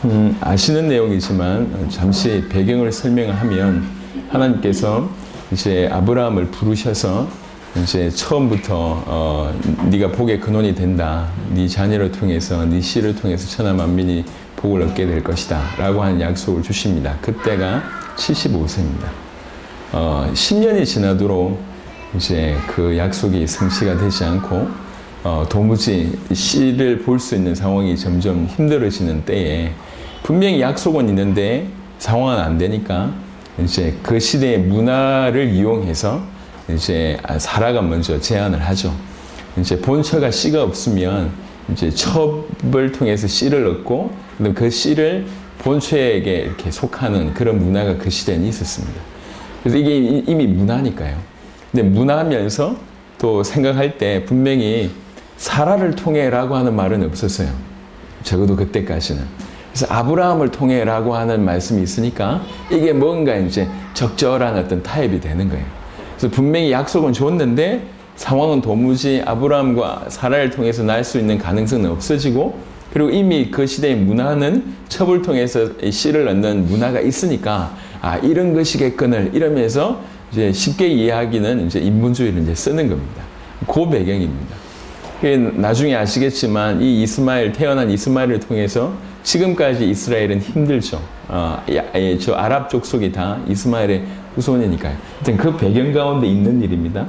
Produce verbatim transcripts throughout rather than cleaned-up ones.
음, 아시는 내용이지만 잠시 배경을 설명을 하면 하나님께서 이제 아브라함을 부르셔서 이제 처음부터 어, 네가 복의 근원이 된다. 네 자녀를 통해서 네 씨를 통해서 천하 만민이 복을 얻게 될 것이다. 라고 하는 약속을 주십니다. 그때가 칠십오 세입니다. 어, 십 년이 지나도록 이제 그 약속이 성취가 되지 않고 어, 도무지 씨를 볼 수 있는 상황이 점점 힘들어지는 때에 분명히 약속은 있는데 상황은 안 되니까 이제 그 시대의 문화를 이용해서 이제 사라가 먼저 제안을 하죠. 이제 본처가 씨가 없으면 이제 첩을 통해서 씨를 얻고 그 씨를 본처에게 이렇게 속하는 그런 문화가 그 시대에는 있었습니다. 그래서 이게 이미 문화니까요. 근데 문화면서 또 생각할 때 분명히 사라를 통해라고 하는 말은 없었어요. 적어도 그때까지는. 그래서 아브라함을 통해라고 하는 말씀이 있으니까 이게 뭔가 이제 적절한 어떤 타협이 되는 거예요. 그래서 분명히 약속은 줬는데 상황은 도무지 아브라함과 사라를 통해서 날 수 있는 가능성은 없어지고 그리고 이미 그 시대의 문화는 첩을 통해서 씨를 얻는 문화가 있으니까 아 이런 것이겠거늘 이러면서 이제 쉽게 이해하기는 이제 인본주의를 이제 쓰는 겁니다. 그 배경입니다. 나중에 아시겠지만 이 이스마엘 태어난 이스마엘을 통해서 지금까지 이스라엘은 힘들죠. 어, 예, 저 아랍 족속이 다 이스마엘의 후손이니까요. 하여튼 그 배경 가운데 있는 일입니다.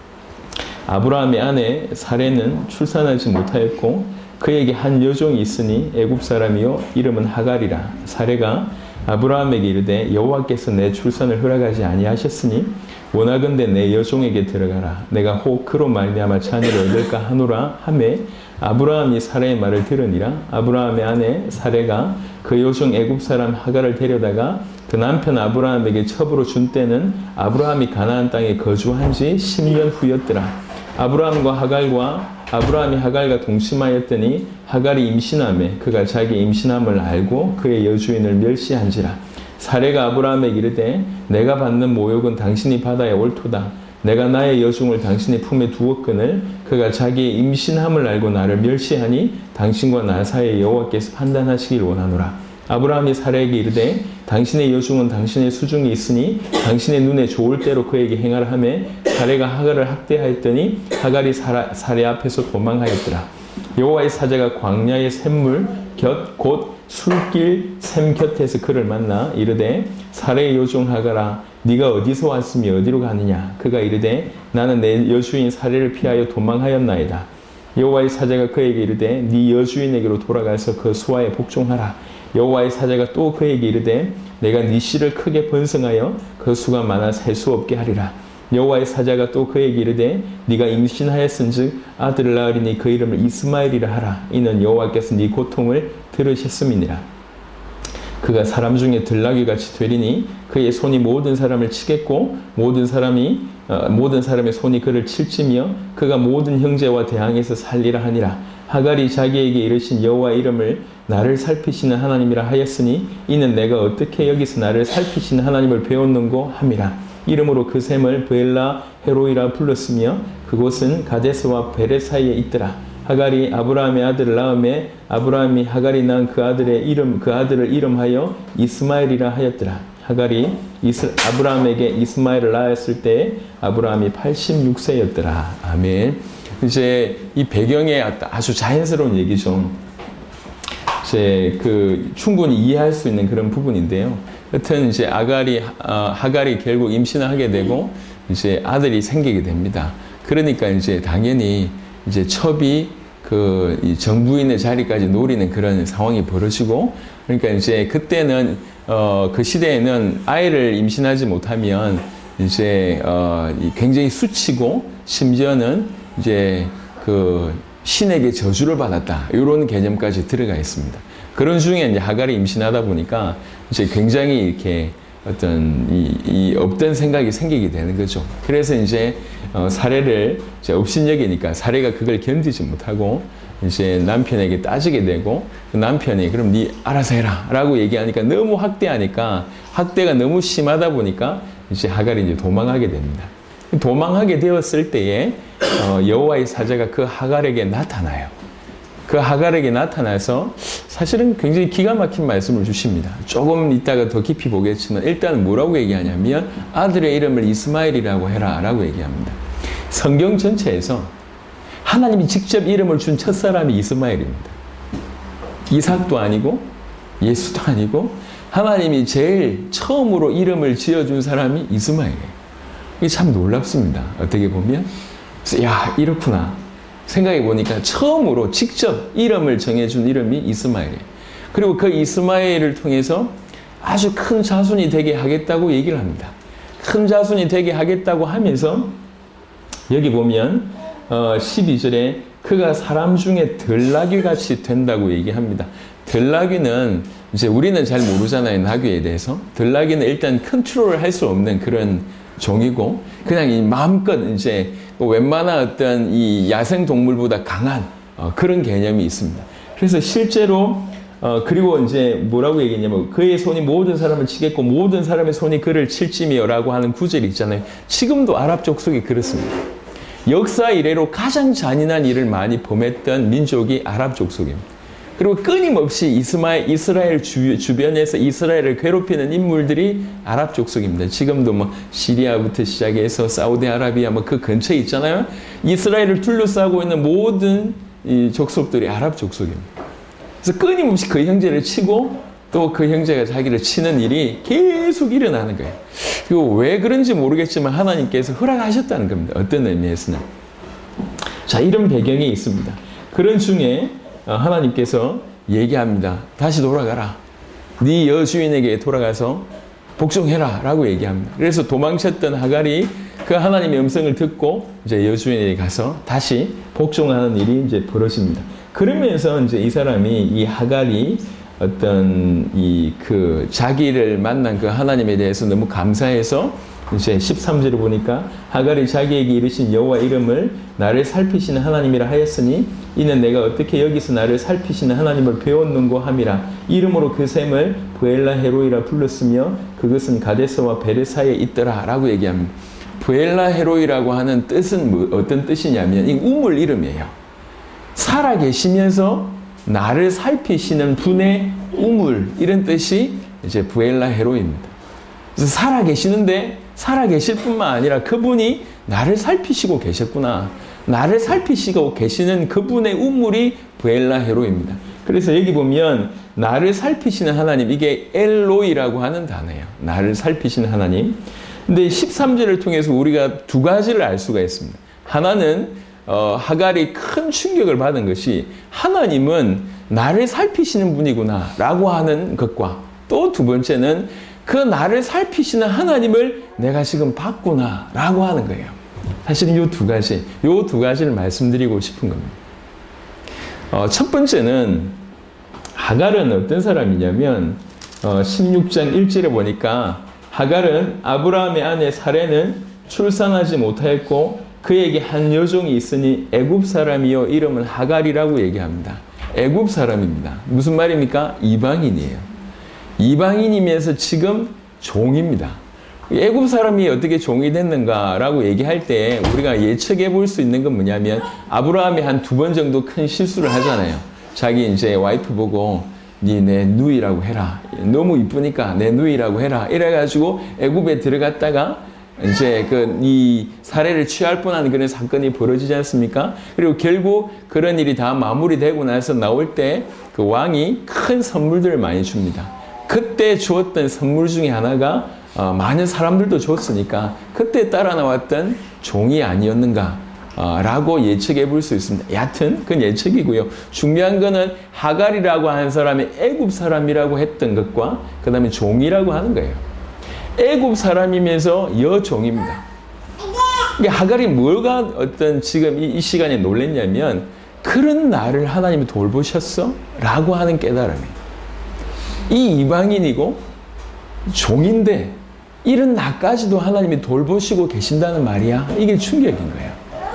아브라함의 아내 사레는 출산하지 못하였고 그에게 한 여종이 있으니 애굽 사람이요 이름은 하갈이라. 사레가 아브라함에게 이르되 여호와께서 내 출산을 허락하지 아니하셨으니 원하건대 내 여종에게 들어가라. 내가 혹 그로 말미암아 자녀를 얻을까 하노라 하매 아브라함이 사레의 말을 들으니라. 아브라함의 아내 사레가 그 여종 애굽 사람 하갈을 데려다가 그 남편 아브라함에게 첩으로 준 때는 아브라함이 가나안 땅에 거주한 지 십 년 후였더라. 아브라함과 하갈과 아브라함이 하갈과 동침하였더니 하갈이 임신하매 그가 자기 임신함을 알고 그의 여주인을 멸시한지라. 사레가 아브라함에게 이르되 내가 받는 모욕은 당신이 받아야 옳도다. 내가 나의 여종을 당신의 품에 두었거늘 그가 자기의 임신함을 알고 나를 멸시하니 당신과 나 사이에 여호와께서 판단하시길 원하노라. 아브라함이 사레에게 이르되 당신의 여종은 당신의 수중에 있으니 당신의 눈에 좋을 대로 그에게 행하라 하며 사레가 하갈을 학대하였더니 하갈이 사라, 사레 앞에서 도망하였더라. 여호와의 사자가 광야의 샘물 곁 곧 술길 샘 곁에서 그를 만나 이르되 사레의 여종 하갈아 네가 어디서 왔으며 어디로 가느냐. 그가 이르되 나는 내 여주인 사레를 피하여 도망하였나이다. 여호와의 사자가 그에게 이르되 네 여주인에게로 돌아가서 그 수하에 복종하라. 여호와의 사자가 또 그에게 이르되 내가 네 씨를 크게 번성하여 그 수가 많아 셀 수 없게 하리라. 여호와의 사자가 또 그에게 이르되 네가 임신하였은즉 아들을 낳으리니 그 이름을 이스마엘이라 하라. 이는 여호와께서 네 고통을 들으셨음이니라. 그가 사람 중에 들나귀같이 되리니 그의 손이 모든 사람을 치겠고 모든 사람이 어, 모든 사람의 손이 그를 칠지며 그가 모든 형제와 대항해서 살리라 하니라. 하갈이 자기에게 이르신 여호와의 이름을 나를 살피시는 하나님이라 하였으니 이는 내가 어떻게 여기서 나를 살피시는 하나님을 배웠는고 함이라. 이름으로 그 샘을 브엘라 헤로이라 불렀으며 그곳은 가데스와 베렛 사이에 있더라. 하갈이 아브라함의 아들을 낳음에 아브라함이 하갈이 낳은 그 아들의 이름 그 아들을 이름하여 이스마엘이라 하였더라. 하갈이 이스, 아브라함에게 이스마엘을 낳았을 때 아브라함이 팔십육 세였더라. 아멘. 이제 이 배경에 아주 자연스러운 얘기죠. 이제 그 충분히 이해할 수 있는 그런 부분인데요. 여튼 이제 아갈이 어, 하갈이 결국 임신을 하게 되고 이제 아들이 생기게 됩니다. 그러니까 이제 당연히 이제 첩이 그 이 정부인의 자리까지 노리는 그런 상황이 벌어지고 그러니까 이제 그때는 어, 그 시대에는 아이를 임신하지 못하면 이제 어, 굉장히 수치고 심지어는 이제 그 신에게 저주를 받았다 이런 개념까지 들어가 있습니다. 그런 중에 이제 하갈이 임신하다 보니까 이제 굉장히 이렇게 어떤 이, 이 없던 생각이 생기게 되는 거죠. 그래서 이제 어, 사례를 이제 업신여기니까 사례가 그걸 견디지 못하고 이제 남편에게 따지게 되고 그 남편이 그럼 네 알아서 해라 라고 얘기하니까 너무 학대하니까 학대가 너무 심하다 보니까 이제 하갈이 이제 도망하게 됩니다. 도망하게 되었을 때에 어, 여호와의 사자가 그 하갈에게 나타나요. 그 그 하갈에게 나타나서 사실은 굉장히 기가 막힌 말씀을 주십니다. 조금 이따가 더 깊이 보겠지만 일단 뭐라고 얘기하냐면 아들의 이름을 이스마엘이라고 해라 라고 얘기합니다. 성경 전체에서 하나님이 직접 이름을 준 첫사람이 이스마엘입니다. 이삭도 아니고 예수도 아니고 하나님이 제일 처음으로 이름을 지어준 사람이 이스마엘이에요. 이게 참 놀랍습니다. 어떻게 보면 야 이렇구나 생각해 보니까 처음으로 직접 이름을 정해준 이름이 이스마엘이에요. 그리고 그 이스마엘을 통해서 아주 큰 자손이 되게 하겠다고 얘기를 합니다. 큰 자손이 되게 하겠다고 하면서 여기 보면 어, 십이 절에 그가 사람 중에 들나귀 같이 된다고 얘기합니다. 들나귀는 이제 우리는 잘 모르잖아요. 나귀에 대해서. 들나귀는 일단 컨트롤을 할 수 없는 그런 종이고 그냥 이 마음껏 이제 웬만한 어떤 이 야생 동물보다 강한 어, 그런 개념이 있습니다. 그래서 실제로 어, 그리고 이제 뭐라고 얘기했냐면 그의 손이 모든 사람을 치겠고 모든 사람의 손이 그를 칠지며라고 하는 구절이 있잖아요. 지금도 아랍 족속이 그렇습니다. 역사 이래로 가장 잔인한 일을 많이 범했던 민족이 아랍 족속입니다. 그리고 끊임없이 이스마엘, 이스라엘 주, 주변에서 이스라엘을 괴롭히는 인물들이 아랍 족속입니다. 지금도 뭐 시리아부터 시작해서 사우디아라비아 뭐 그 근처에 있잖아요. 이스라엘을 둘러싸고 있는 모든 이 족속들이 아랍 족속입니다. 그래서 끊임없이 그 형제를 치고 또 그 형제가 자기를 치는 일이 계속 일어나는 거예요. 그리고 왜 그런지 모르겠지만 하나님께서 허락하셨다는 겁니다. 어떤 의미에서는. 자, 이런 배경이 있습니다. 그런 중에 하나님께서 얘기합니다. 다시 돌아가라. 네 여주인에게 돌아가서 복종해라 라고 얘기합니다. 그래서 도망쳤던 하갈이 그 하나님의 음성을 듣고 이제 여주인에게 가서 다시 복종하는 일이 이제 벌어집니다. 그러면서 이제 이 사람이 이 하갈이 어떤 이 그 자기를 만난 그 하나님에 대해서 너무 감사해서 이제 십삼 절을 보니까 하갈이 자기에게 이르신 여호와 이름을 나를 살피시는 하나님이라 하였으니 이는 내가 어떻게 여기서 나를 살피시는 하나님을 배웠는고 함이라. 이름으로 그 샘을 브엘라 헤로이라 불렀으며 그것은 가데스와 베르사에 있더라 라고 얘기합니다. 브엘라 헤로이라고 하는 뜻은 뭐 어떤 뜻이냐면 이 우물 이름이에요. 살아계시면서 나를 살피시는 분의 우물 이런 뜻이 이제 브엘라 헤로이입니다. 그래서 살아계시는데 살아계실 뿐만 아니라 그분이 나를 살피시고 계셨구나. 나를 살피시고 계시는 그분의 우물이 브엘라 헤로입니다. 그래서 여기 보면 나를 살피시는 하나님, 이게 엘로이라고 하는 단어예요. 나를 살피시는 하나님. 근데 십삼 절을 통해서 우리가 두 가지를 알 수가 있습니다. 하나는 어, 하갈이 큰 충격을 받은 것이 하나님은 나를 살피시는 분이구나 라고 하는 것과 또 두 번째는 그 나를 살피시는 하나님을 내가 지금 봤구나 라고 하는 거예요. 사실은 이 두 가지, 이 두 가지를 말씀드리고 싶은 겁니다. 어, 첫 번째는 하갈은 어떤 사람이냐면 어, 십육 장 일 절에 보니까 하갈은 아브라함의 아내 사레는 출산하지 못하였고 그에게 한 여종이 있으니 애굽 사람이요 이름은 하갈이라고 얘기합니다. 애굽 사람입니다. 무슨 말입니까? 이방인이에요. 이방인이면서 지금 종입니다. 애굽 사람이 어떻게 종이 됐는가라고 얘기할 때 우리가 예측해 볼 수 있는 건 뭐냐면 아브라함이 한 두 번 정도 큰 실수를 하잖아요. 자기 이제 와이프 보고 니 내 누이라고 해라. 너무 이쁘니까 내 누이라고 해라. 이래가지고 애굽에 들어갔다가 이제 그 이 사례를 취할 뻔한 그런 사건이 벌어지지 않습니까? 그리고 결국 그런 일이 다 마무리되고 나서 나올 때 그 왕이 큰 선물들을 많이 줍니다. 그때 주었던 선물 중에 하나가 어, 많은 사람들도 줬으니까 그때 따라 나왔던 종이 아니었는가 어, 라고 예측해 볼 수 있습니다. 여하튼 그건 예측이고요. 중요한 거는 하갈이라고 하는 사람이 애굽 사람이라고 했던 것과 그 다음에 종이라고 하는 거예요. 애굽 사람이면서 여종입니다. 하갈이 뭐가 어떤 지금 이, 이 시간에 놀랬냐면 그런 나를 하나님이 돌보셨어? 라고 하는 깨달음이에요. 이 이방인이고 종인데 이런 나까지도 하나님이 돌보시고 계신다는 말이야. 이게 충격인 거예요.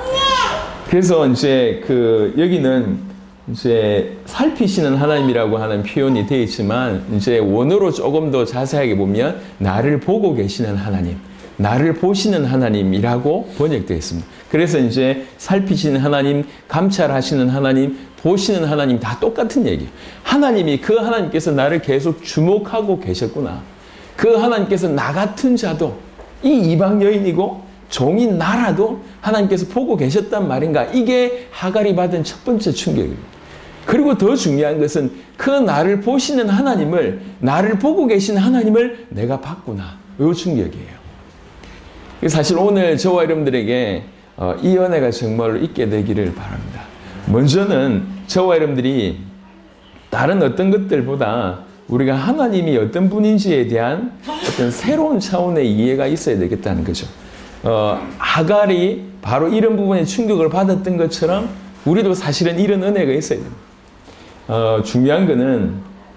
그래서 이제 그 여기는 이제 살피시는 하나님이라고 하는 표현이 되어 있지만 이제 원어로 조금 더 자세하게 보면 나를 보고 계시는 하나님, 나를 보시는 하나님이라고 번역되어 있습니다. 그래서 이제 살피시는 하나님, 감찰하시는 하나님, 보시는 하나님 다 똑같은 얘기예요. 하나님이 그 하나님께서 나를 계속 주목하고 계셨구나. 그 하나님께서 나 같은 자도 이 이방 여인이고 종인 나라도 하나님께서 보고 계셨단 말인가. 이게 하갈이 받은 첫 번째 충격입니다. 그리고 더 중요한 것은 그 나를 보시는 하나님을, 나를 보고 계신 하나님을 내가 봤구나. 이 충격이에요. 사실 오늘 저와 여러분들에게 이 은혜가 정말로 있게 되기를 바랍니다. 먼저는 저와 여러분들이 다른 어떤 것들보다 우리가 하나님이 어떤 분인지에 대한 어떤 새로운 차원의 이해가 있어야 되겠다는 거죠. 어, 하갈이 바로 이런 부분에 충격을 받았던 것처럼 우리도 사실은 이런 은혜가 있어야 됩니다. 어, 중요한 거는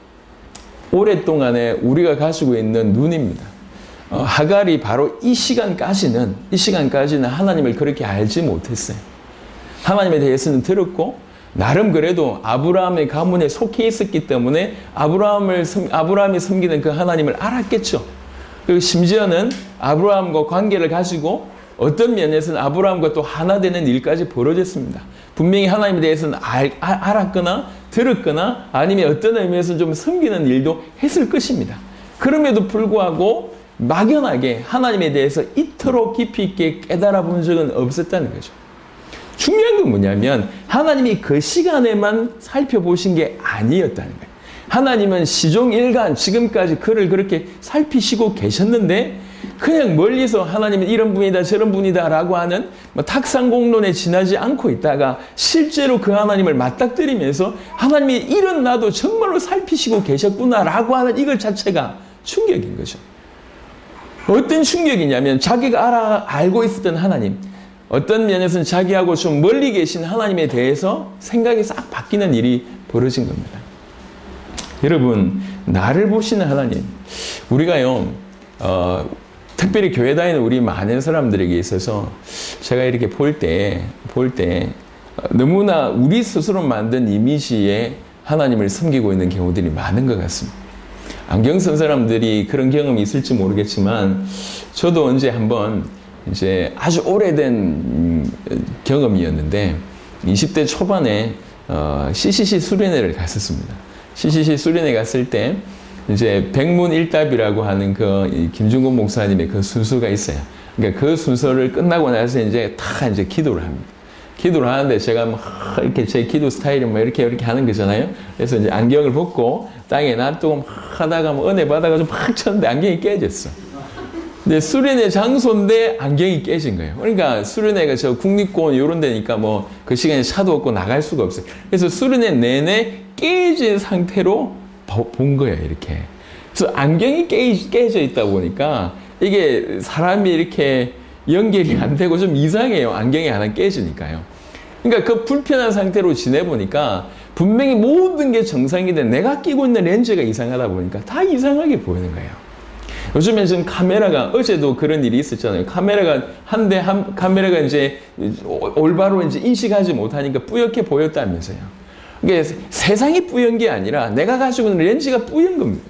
오랫동안에 우리가 가지고 있는 눈입니다. 어, 하갈이 바로 이 시간까지는, 이 시간까지는 하나님을 그렇게 알지 못했어요. 하나님에 대해서는 들었고, 나름 그래도 아브라함의 가문에 속해 있었기 때문에 아브라함을, 아브라함이 섬기는 그 하나님을 알았겠죠. 그리고 심지어는 아브라함과 관계를 가지고 어떤 면에서는 아브라함과 또 하나 되는 일까지 벌어졌습니다. 분명히 하나님에 대해서는 알, 알았거나 들었거나 아니면 어떤 의미에서 좀 섬기는 일도 했을 것입니다. 그럼에도 불구하고 막연하게 하나님에 대해서 이토록 깊이 있게 깨달아 본 적은 없었다는 거죠. 중요한 건 뭐냐면 하나님이 그 시간에만 살펴보신 게 아니었다는 거예요. 하나님은 시종일관 지금까지 그를 그렇게 살피시고 계셨는데 그냥 멀리서 하나님은 이런 분이다 저런 분이다 라고 하는 뭐 탁상공론에 지나지 않고 있다가 실제로 그 하나님을 맞닥뜨리면서 하나님이 이런 나도 정말로 살피시고 계셨구나 라고 하는 이것 자체가 충격인 거죠. 어떤 충격이냐면 자기가 알아, 알고 있었던 하나님, 어떤 면에서는 자기하고 좀 멀리 계신 하나님에 대해서 생각이 싹 바뀌는 일이 벌어진 겁니다. 여러분, 나를 보시는 하나님, 우리가요, 어, 특별히 교회 다니는 우리 많은 사람들에게 있어서 제가 이렇게 볼 때, 볼 때 너무나 우리 스스로 만든 이미지에 하나님을 섬기고 있는 경우들이 많은 것 같습니다. 안경 쓴 사람들이 그런 경험이 있을지 모르겠지만 저도 언제 한번 이제 아주 오래된 경험이었는데 이십 대 초반에 어, 씨씨씨 수련회를 갔었습니다. 씨씨씨 수련회 갔을 때 이제 백문일답이라고 하는 그 김중곤 목사님의 그 순서가 있어요. 그러니까 그 순서를 끝나고 나서 이제 다 이제 기도를 합니다. 기도를 하는데 제가 막 이렇게 제 기도 스타일이 뭐 이렇게 이렇게 하는 거잖아요. 그래서 이제 안경을 벗고 땅에 놔두고 막 하다가 뭐 은혜 받아가지고 막 쳤는데 안경이 깨졌어. 근데 수련회 장소인데 안경이 깨진 거예요. 그러니까 수련회가 저 국립공원 이런 데니까 뭐 그 시간에 차도 없고 나갈 수가 없어요. 그래서 수련회 내내 깨진 상태로 본 거예요, 이렇게. 그래서 안경이 깨, 깨져 있다 보니까 이게 사람이 이렇게 연결이 안 되고 좀 이상해요. 안경이 하나 깨지니까요. 그러니까 그 불편한 상태로 지내보니까 분명히 모든 게 정상인데 내가 끼고 있는 렌즈가 이상하다 보니까 다 이상하게 보이는 거예요. 요즘에 지금 카메라가, 어제도 그런 일이 있었잖아요. 카메라가, 한 대, 한, 카메라가 이제 올바로 이제 인식하지 못하니까 뿌옇게 보였다면서요. 이게 세상이 뿌연 게 아니라 내가 가지고 있는 렌즈가 뿌연 겁니다.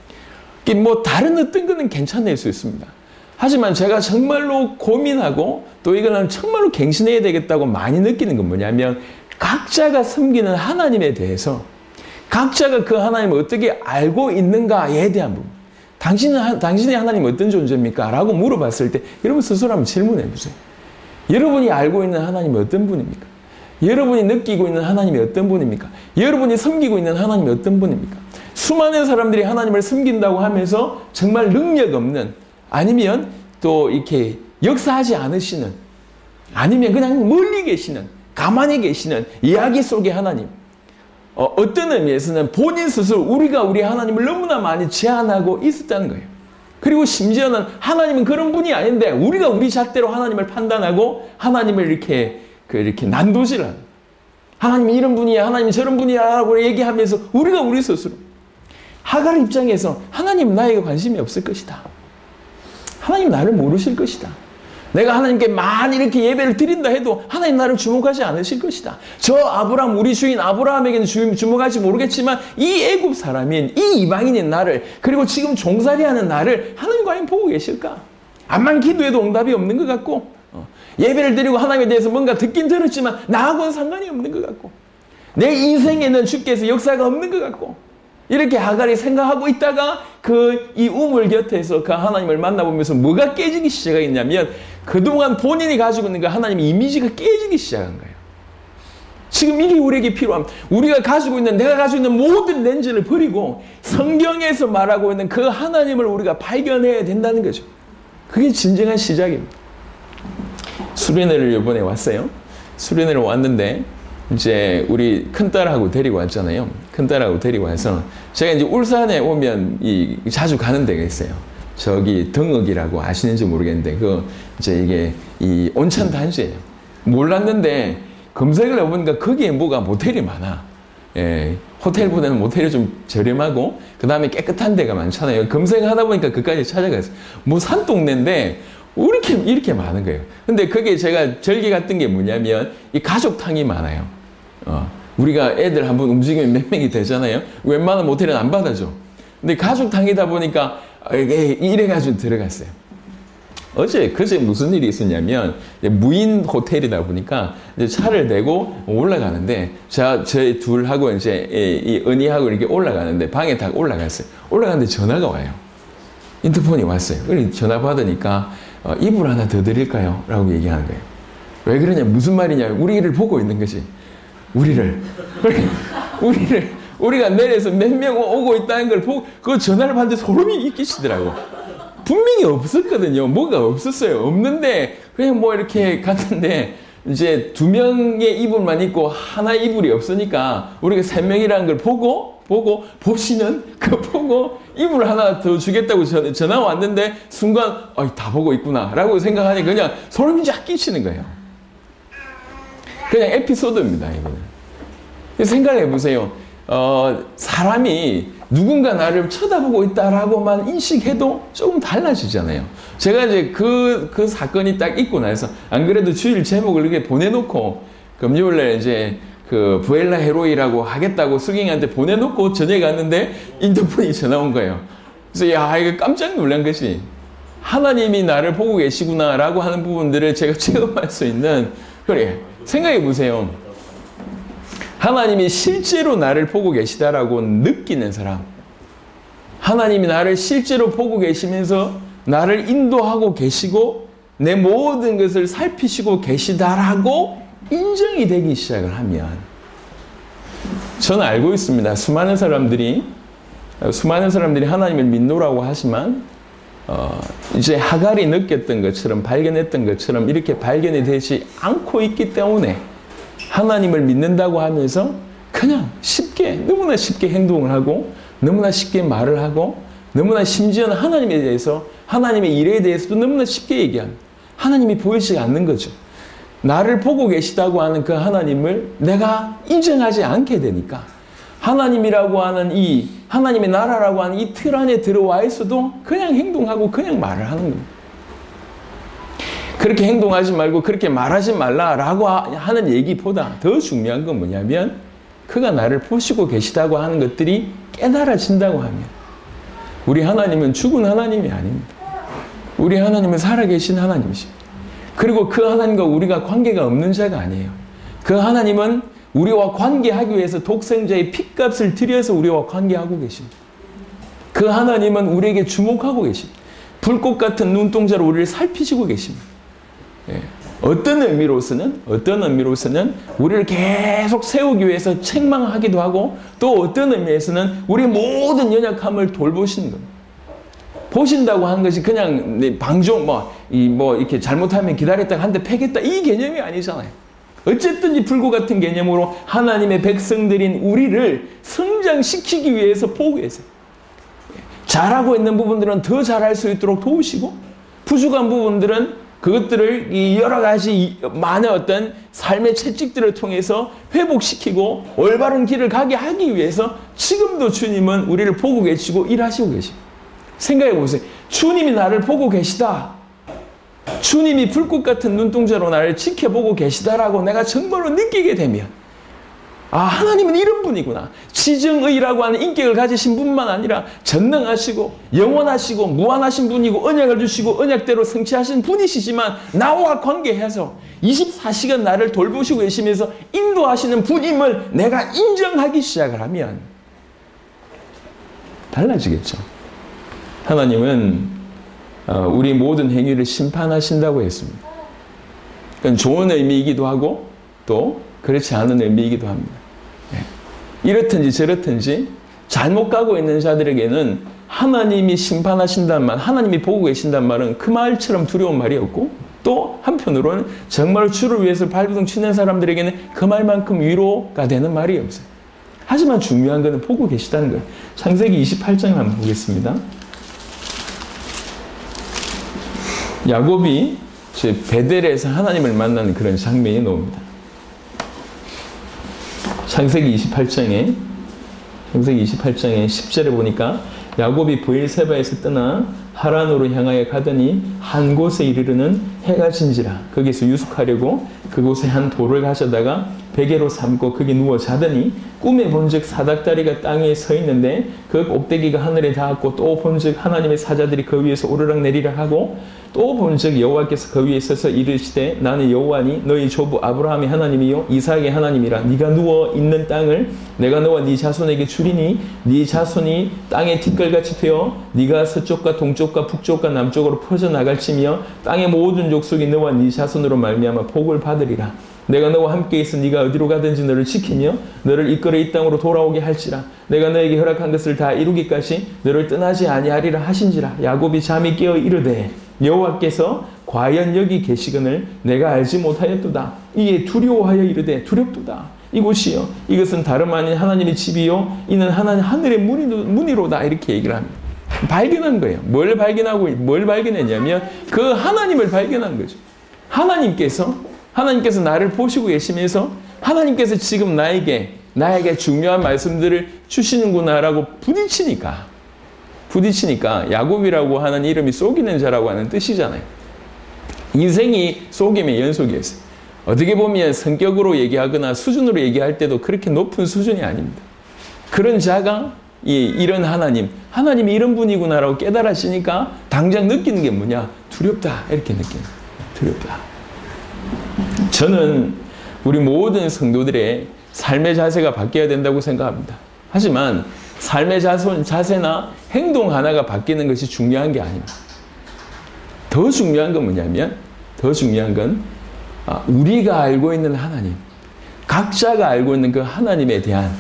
뭐 다른 어떤 거는 괜찮을 수 있습니다. 하지만 제가 정말로 고민하고 또 이거는 정말로 갱신해야 되겠다고 많이 느끼는 건 뭐냐면 각자가 섬기는 하나님에 대해서 각자가 그 하나님을 어떻게 알고 있는가에 대한 부분. 당신은, 당신의 하나님 어떤 존재입니까? 라고 물어봤을 때 여러분 스스로 한번 질문해 보세요. 여러분이 알고 있는 하나님이 어떤 분입니까? 여러분이 느끼고 있는 하나님이 어떤 분입니까? 여러분이 섬기고 있는 하나님이 어떤 분입니까? 수많은 사람들이 하나님을 섬긴다고 하면서 정말 능력 없는, 아니면 또 이렇게 역사하지 않으시는, 아니면 그냥 멀리 계시는, 가만히 계시는 이야기 속의 하나님. 어, 어떤 의미에서는 본인 스스로 우리가 우리 하나님을 너무나 많이 제한하고 있었다는 거예요. 그리고 심지어는 하나님은 그런 분이 아닌데 우리가 우리 잣대로 하나님을 판단하고 하나님을 이렇게 그 이렇게 난도질하는, 하나님이 이런 분이야, 하나님이 저런 분이야라고 얘기하면서 우리가 우리 스스로, 하갈 입장에서 하나님 나에게 관심이 없을 것이다. 하나님 나를 모르실 것이다. 내가 하나님께 많이 이렇게 예배를 드린다 해도 하나님 나를 주목하지 않으실 것이다. 저 아브라함, 우리 주인 아브라함에게는 주, 주목할지 모르겠지만 이 애굽 사람인 이 이방인인 나를, 그리고 지금 종살이하는 나를 하나님 과연 보고 계실까? 암만 기도해도 응답이 없는 것 같고, 어, 예배를 드리고 하나님에 대해서 뭔가 듣긴 들었지만 나하고는 상관이 없는 것 같고, 내 인생에는 주께서 역사가 없는 것 같고, 이렇게 하갈이 생각하고 있다가 그 이 우물 곁에서 그 하나님을 만나보면서 뭐가 깨지기 시작했냐면, 그동안 본인이 가지고 있는 그 하나님의 이미지가 깨지기 시작한 거예요. 지금 이게 우리에게 필요합니다. 우리가 가지고 있는, 내가 가지고 있는 모든 렌즈를 버리고 성경에서 말하고 있는 그 하나님을 우리가 발견해야 된다는 거죠. 그게 진정한 시작입니다. 수련회를 이번에 왔어요. 수련회를 왔는데 이제 우리 큰딸하고 데리고 왔잖아요. 큰딸하고 데리고 와서 제가 이제 울산에 오면 이 자주 가는 데가 있어요. 저기 덩억이라고 아시는지 모르겠는데 그 이제 이게 이 온천 단지예요. 몰랐는데 검색을 해보니까 거기에 뭐가 모텔이 많아. 예, 호텔보다는 모텔이 좀 저렴하고 그 다음에 깨끗한 데가 많잖아요. 검색하다 보니까 그까지 찾아갔어요. 뭐 산동네인데 이렇게 이렇게 많은 거예요. 근데 그게 제가 절개 같은 게 뭐냐면 이 가족탕이 많아요. 어, 우리가 애들 한번 움직이면 몇 명이 되잖아요. 웬만한 모텔은 안 받아줘. 근데 가족탕이다 보니까 이래가지고 들어갔어요. 어제, 그제 무슨 일이 있었냐면, 무인 호텔이다 보니까 이제 차를 대고 올라가는데, 저, 저희 둘하고 이제 이 은희하고 이렇게 올라가는데, 방에 딱 올라갔어요. 올라가는데 전화가 와요. 인터폰이 왔어요. 그래서 전화 받으니까, 어, 이불 하나 더 드릴까요? 라고 얘기하는 거예요. 왜 그러냐, 무슨 말이냐, 우리를 보고 있는 거지. 우리를. 우리를, 우리가 내려서 몇 명 오고 있다는 걸 보고, 그 전화를 받는데 소름이 끼치더라고. 분명히 없었거든요. 뭐가 없었어요. 없는데 그냥 뭐 이렇게 갔는데 이제 두 명의 이불만 있고 하나 이불이 없으니까 우리가 세 명이라는 걸 보고 보고 보시는 그 보고 이불 하나 더 주겠다고 전화 왔는데 순간 어, 다 보고 있구나 라고 생각하니 그냥 소름이 쫙 끼치는 거예요. 그냥 에피소드입니다. 이거는. 생각해 보세요. 어, 사람이 누군가 나를 쳐다보고 있다라고만 인식해도 조금 달라지잖아요. 제가 이제 그, 그 사건이 딱 있고 나서, 안 그래도 주일 제목을 이렇게 보내놓고, 금요일날 이제 그 부엘라 헤로이라고 하겠다고 수경이한테 보내놓고 저녁에 갔는데 인터폰이 전화 온 거예요. 그래서 야, 이거 깜짝 놀란 것이, 하나님이 나를 보고 계시구나라고 하는 부분들을 제가 체험할 수 있는, 그래, 생각해 보세요. 하나님이 실제로 나를 보고 계시다라고 느끼는 사람, 하나님이 나를 실제로 보고 계시면서 나를 인도하고 계시고 내 모든 것을 살피시고 계시다라고 인정이 되기 시작을 하면, 저는 알고 있습니다. 수많은 사람들이 수많은 사람들이 하나님을 믿노라고 하지만 어, 이제 하갈이 느꼈던 것처럼, 발견했던 것처럼 이렇게 발견이 되지 않고 있기 때문에 하나님을 믿는다고 하면서 그냥 쉽게, 너무나 쉽게 행동을 하고 너무나 쉽게 말을 하고 너무나 심지어는 하나님에 대해서, 하나님의 일에 대해서도 너무나 쉽게 얘기합니다. 하나님이 보이지 않는 거죠. 나를 보고 계시다고 하는 그 하나님을 내가 인정하지 않게 되니까 하나님이라고 하는 이, 하나님의 나라라고 하는 이 틀 안에 들어와 있어도 그냥 행동하고 그냥 말을 하는 겁니다. 그렇게 행동하지 말고 그렇게 말하지 말라라고 하는 얘기보다 더 중요한 건 뭐냐면, 그가 나를 보시고 계시다고 하는 것들이 깨달아진다고 하면, 우리 하나님은 죽은 하나님이 아닙니다. 우리 하나님은 살아계신 하나님이십니다. 그리고 그 하나님과 우리가 관계가 없는 자가 아니에요. 그 하나님은 우리와 관계하기 위해서 독생자의 핏값을 들여서 우리와 관계하고 계십니다. 그 하나님은 우리에게 주목하고 계십니다. 불꽃 같은 눈동자로 우리를 살피시고 계십니다. 예. 어떤 의미로서는 어떤 의미로서는 우리를 계속 세우기 위해서 책망하기도 하고, 또 어떤 의미에서는 우리의 모든 연약함을 돌보시는 겁니다. 보신다고 하는 것이 그냥 방종 뭐 이 뭐 이렇게 잘못하면 기다렸다가 한 대 패겠다 이 개념이 아니잖아요. 어쨌든 이 불꽃 같은 개념으로 하나님의 백성들인 우리를 성장시키기 위해서 보고 계세요. 잘하고 있는 부분들은 더 잘할 수 있도록 도우시고, 부족한 부분들은 그것들을 이 여러 가지 많은 어떤 삶의 채찍들을 통해서 회복시키고 올바른 길을 가게 하기 위해서 지금도 주님은 우리를 보고 계시고 일하시고 계십니다. 생각해 보세요. 주님이 나를 보고 계시다. 주님이 불꽃 같은 눈동자로 나를 지켜보고 계시다라고 내가 정말로 느끼게 되면, 아, 하나님은 이런 분이구나. 지정의라고 하는 인격을 가지신 분만 아니라 전능하시고 영원하시고 무한하신 분이고 언약을 주시고 언약대로 성취하신 분이시지만 나와 관계해서 이십사 시간 나를 돌보시고 계시면서 인도하시는 분임을 내가 인정하기 시작을 하면 달라지겠죠. 하나님은 우리 모든 행위를 심판하신다고 했습니다. 그건 좋은 의미이기도 하고 또 그렇지 않은 의미이기도 합니다. 이렇든지 저렇든지 잘못 가고 있는 자들에게는 하나님이 심판하신다는 말, 하나님이 보고 계신다는 말은 그 말처럼 두려운 말이 없고 또 한편으로는 정말 주를 위해서 발버둥 치는 사람들에게는 그 말만큼 위로가 되는 말이 없어요. 하지만 중요한 것은 보고 계시다는 거예요. 창세기 이십팔 장을 한번 보겠습니다. 야곱이 베델에서 하나님을 만나는 그런 장면이 나옵니다. 창세기 이십팔 장에 창세기 이십팔 장에 십 절에 보니까 야곱이 브엘세바에서 떠나 하란으로 향하여 가더니 한 곳에 이르르는 해가 진지라 거기서 유숙하려고 그곳에 한 돌을 가져다가 베개로 삼고 거기 누워 자더니 꿈에 본즉 사닥다리가 땅 위에 서 있는데 그 꼭대기가 하늘에 닿았고 또 본즉 하나님의 사자들이 그 위에서 오르락 내리락 하고 또 본즉 여호와께서 그 위에 서서 이르시되 나는 여호와니 너희 조부 아브라함의 하나님이요 이삭의 하나님이라. 네가 누워 있는 땅을 내가 너와 네 자손에게 주리니 네 자손이 땅의 티끌같이 되어 네가 서쪽과 동쪽과 북쪽과 남쪽으로 퍼져나갈지며 땅의 모든 족속이 너와 네 자손으로 말미암아 복을 받으리라. 내가 너와 함께 있어 네가 어디로 가든지 너를 지키며 너를 이끌어 이 땅으로 돌아오게 할지라. 내가 너에게 허락한 것을 다 이루기까지 너를 떠나지 아니하리라 하신지라. 야곱이 잠이 깨어 이르되 여호와께서 과연 여기 계시거늘 내가 알지 못하였도다. 이에 두려워하여 이르되 두렵도다. 이곳이요 이것은 다름 아닌 하나님의 집이요 이는 하나님 하늘의 문이로다. 이렇게 얘기를 합니다. 발견한 거예요. 뭘 발견하고 뭘 발견했냐면 그 하나님을 발견한 거죠. 하나님께서 하나님께서 나를 보시고 계시면서 하나님께서 지금 나에게 나에게 중요한 말씀들을 주시는구나라고 부딪히니까 부딪히니까 야곱이라고 하는 이름이 속이는 자라고 하는 뜻이잖아요. 인생이 속임의 연속이었어요. 어떻게 보면 성격으로 얘기하거나 수준으로 얘기할 때도 그렇게 높은 수준이 아닙니다. 그런 자가 이, 이런 하나님, 하나님이 이런 분이구나라고 깨달으시니까 당장 느끼는 게 뭐냐? 두렵다. 이렇게 느끼는 거예요. 두렵다. 저는 우리 모든 성도들의 삶의 자세가 바뀌어야 된다고 생각합니다. 하지만 삶의 자세, 자세나 행동 하나가 바뀌는 것이 중요한 게 아닙니다. 더 중요한 건 뭐냐면 더 중요한 건 우리가 알고 있는 하나님, 각자가 알고 있는 그 하나님에 대한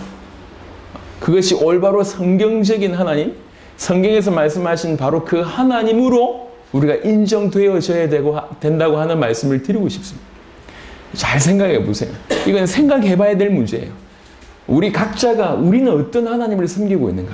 그것이 올바로 성경적인 하나님, 성경에서 말씀하신 바로 그 하나님으로 우리가 인정되어져야 되고, 된다고 하는 말씀을 드리고 싶습니다. 잘 생각해 보세요. 이건 생각해 봐야 될 문제예요. 우리 각자가 우리는 어떤 하나님을 섬기고 있는가?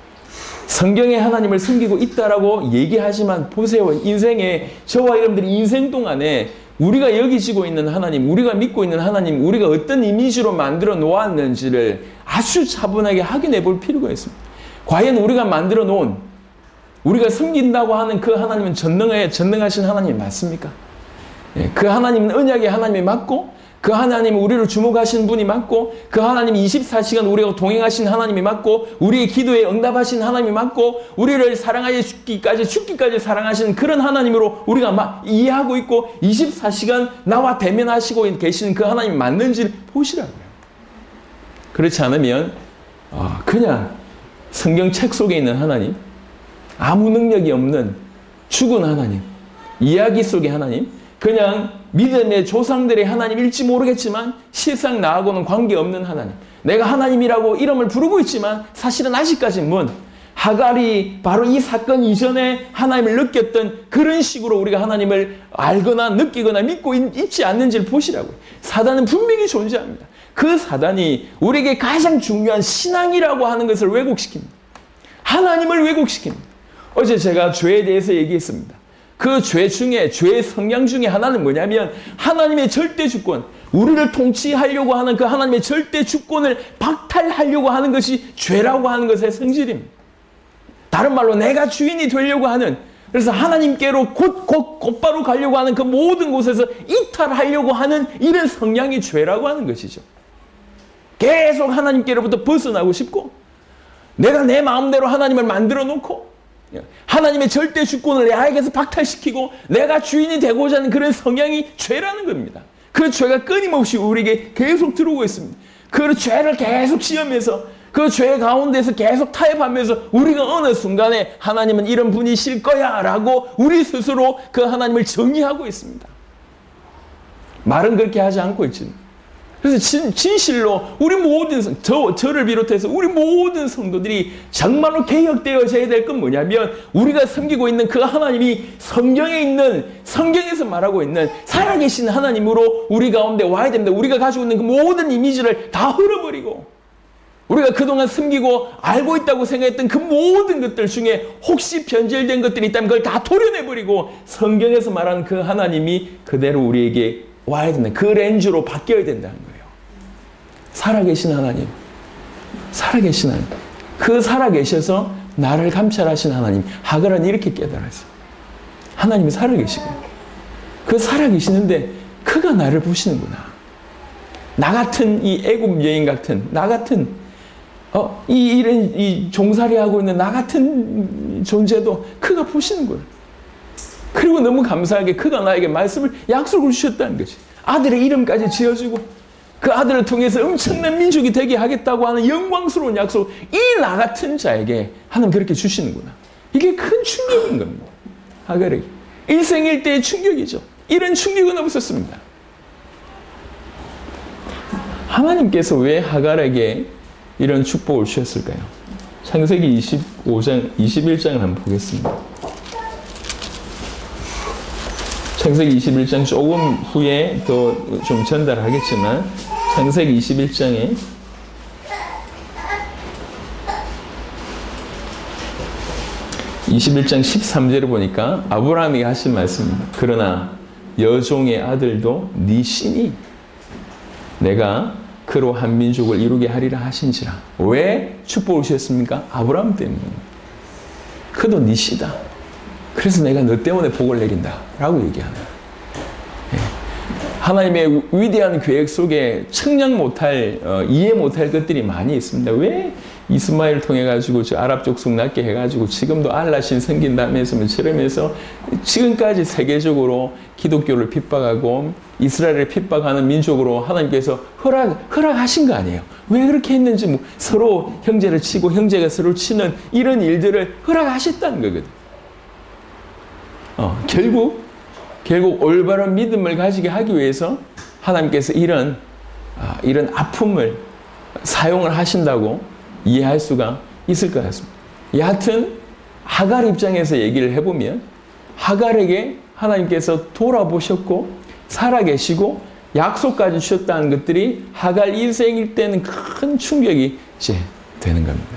성경의 하나님을 섬기고 있다라고 얘기하지만 보세요. 인생에 저와 여러분들이 인생 동안에 우리가 여기지고 있는 하나님, 우리가 믿고 있는 하나님, 우리가 어떤 이미지로 만들어 놓았는지를 아주 차분하게 확인해 볼 필요가 있습니다. 과연 우리가 만들어 놓은 우리가 섬긴다고 하는 그 하나님은 전능해, 전능하신 하나님이 맞습니까? 예, 그 하나님은 언약의 하나님이 맞고 그 하나님은 우리를 주목하시는 분이 맞고 그 하나님이 이십사 시간 우리가 동행하신 하나님이 맞고 우리의 기도에 응답하신 하나님이 맞고 우리를 사랑하여 죽기까지 죽기까지 사랑하시는 그런 하나님으로 우리가 막 이해하고 있고 이십사 시간 나와 대면하시고 계시는 그 하나님이 맞는지를 보시라고요. 그렇지 않으면 그냥 성경책 속에 있는 하나님, 아무 능력이 없는 죽은 하나님, 이야기 속의 하나님, 그냥 믿음의 조상들의 하나님일지 모르겠지만 실상 나하고는 관계없는 하나님, 내가 하나님이라고 이름을 부르고 있지만 사실은 아직까지는 뭔 하갈이 바로 이 사건 이전에 하나님을 느꼈던 그런 식으로 우리가 하나님을 알거나 느끼거나 믿고 있지 않는지를 보시라고요. 사단은 분명히 존재합니다. 그 사단이 우리에게 가장 중요한 신앙이라고 하는 것을 왜곡시킵니다. 하나님을 왜곡시킵니다. 어제 제가 죄에 대해서 얘기했습니다. 그 죄 중에, 죄의 성향 중에 하나는 뭐냐면 하나님의 절대 주권, 우리를 통치하려고 하는 그 하나님의 절대 주권을 박탈하려고 하는 것이 죄라고 하는 것의 성질입니다. 다른 말로 내가 주인이 되려고 하는, 그래서 하나님께로 곧, 곧, 곧바로 가려고 하는 그 모든 곳에서 이탈하려고 하는 이런 성향이 죄라고 하는 것이죠. 계속 하나님께로부터 벗어나고 싶고 내가 내 마음대로 하나님을 만들어 놓고 하나님의 절대 주권을 나에게서 박탈시키고 내가 주인이 되고자 하는 그런 성향이 죄라는 겁니다. 그 죄가 끊임없이 우리에게 계속 들어오고 있습니다. 그 죄를 계속 지으면서 그 죄 가운데서 계속 타협하면서 우리가 어느 순간에 하나님은 이런 분이실 거야 라고 우리 스스로 그 하나님을 정의하고 있습니다. 말은 그렇게 하지 않고 있지만 그래서 진, 진실로 우리 모든 성, 저, 저를 비롯해서 우리 모든 성도들이 정말로 개혁되어져야 될 건 뭐냐면 우리가 섬기고 있는 그 하나님이 성경에 있는 성경에서 말하고 있는 살아계신 하나님으로 우리 가운데 와야 됩니다. 우리가 가지고 있는 그 모든 이미지를 다 흘려버리고 우리가 그동안 섬기고 알고 있다고 생각했던 그 모든 것들 중에 혹시 변질된 것들이 있다면 그걸 다 도려내버리고 성경에서 말하는 그 하나님이 그대로 우리에게 와야 된다. 그 렌즈로 바뀌어야 된다는 거예요. 살아계신 하나님. 살아계신 하나님. 그 살아계셔서 나를 감찰하신 하나님. 하갈은 이렇게 깨달았어요. 하나님이 살아계시고 그 살아계시는데 그가 나를 보시는구나. 나 같은 이 애굽 여인 같은 나 같은 어, 이 이런 이 종살이하고 있는 나 같은 존재도 그가 보시는 거예요. 그리고 너무 감사하게 그가 나에게 말씀을 약속을 주셨다는 거지. 아들의 이름까지 지어주고 그 아들을 통해서 엄청난 민족이 되게 하겠다고 하는 영광스러운 약속 이 나 같은 자에게 하나님 그렇게 주시는구나. 이게 큰 충격인 겁니다. 하갈에게. 일생일대의 충격이죠. 이런 충격은 없었습니다. 하나님께서 왜 하갈에게 이런 축복을 주셨을까요? 창세기 이십오 장, 이십일 장을 한번 보겠습니다. 창세기 이십일 장 조금 후에 더 좀 전달하겠지만 창세기 이십일 장에 이십일 장 십삼 절을 보니까 아브라함이 하신 말씀입니다. 그러나 여종의 아들도 네 신이 내가 그로 한 민족을 이루게 하리라 하신지라. 왜 축복을 주셨습니까? 아브라함 때문에. 그도 네 씨다. 그래서 내가 너 때문에 복을 내린다 라고 얘기하는 예. 하나님의 위대한 계획 속에 측량 못할 어, 이해 못할 것들이 많이 있습니다. 왜 이스마엘을 통해 가지고 저 아랍 족속 낳게 해가지고 지금도 알라신 섬긴다면서 저러면서 지금까지 세계적으로 기독교를 핍박하고 이스라엘을 핍박하는 민족으로 하나님께서 허락, 허락하신 거 아니에요. 왜 그렇게 했는지 뭐 서로 형제를 치고 형제가 서로 치는 이런 일들을 허락하셨다는 거거든. 어, 결국 결국 올바른 믿음을 가지게 하기 위해서 하나님께서 이런 아, 이런 아픔을 사용을 하신다고 이해할 수가 있을 것 같습니다. 여하튼 하갈 입장에서 얘기를 해보면 하갈에게 하나님께서 돌아보셨고 살아계시고 약속까지 주셨다는 것들이 하갈 일생일 때는 큰 충격이 이제 되는 겁니다.